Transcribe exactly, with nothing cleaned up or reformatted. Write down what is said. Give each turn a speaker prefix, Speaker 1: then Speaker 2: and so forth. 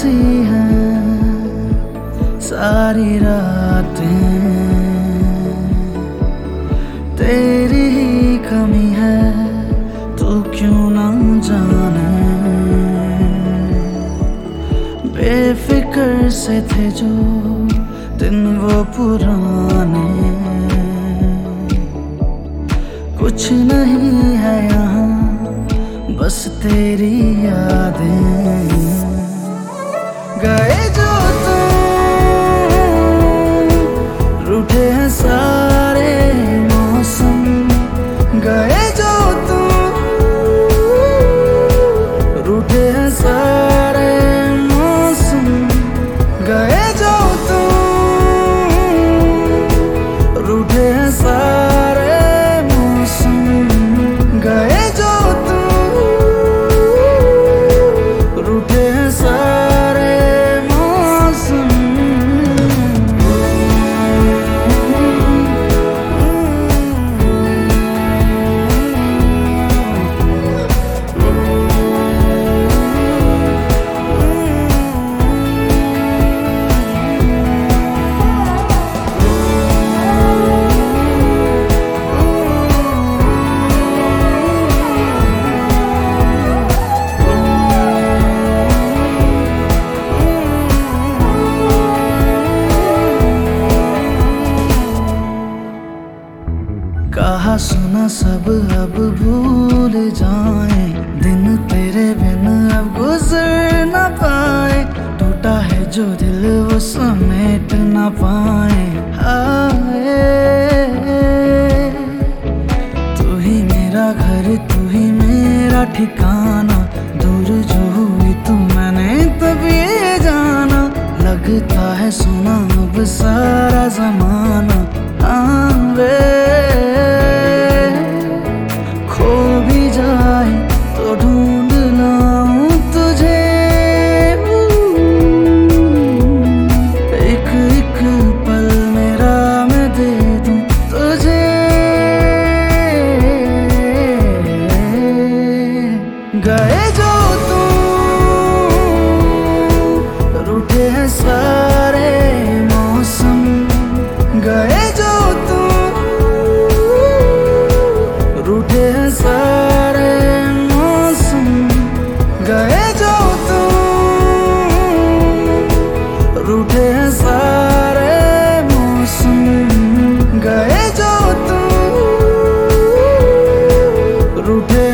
Speaker 1: सी हैं सारी रातें, तेरी ही कमी है तो क्यों ना जाने। बेफिक्र से थे जो दिन वो पुराने, कुछ नहीं है यहाँ बस तेरी यादें। गए जो तुम, रूठे हैं सारे मौसम। गए जो तुम, रूठे हैं सारे मौसम। गए जो तुम, रूठे हैं सारे मौसम। गए जो तुम, रूठे हैं सारे मौसम। कहा सुना सब अब भूल जाए, दिन तेरे बिन अब गुजर न पाए। टूटा है जो दिल वो समेट न पाए। हाय तू ही मेरा घर, तू ही मेरा ठिकाना। दूर जो हुई तू मैंने तब ये जाना। लगता है सुना अब सारा जमाना। हाँ वे खो भी जाए तो ढूंढ लाऊं तुझे। एक एक पल मेरा मैं दे दूं तुझे। गए जो तुम, रूठे हैं सारे मौसम। गए जो तुम, रूठे हैं सारे मौसम। गए जो तुम, रूठे हैं सारे मौसम। गए जो तुम, रूठे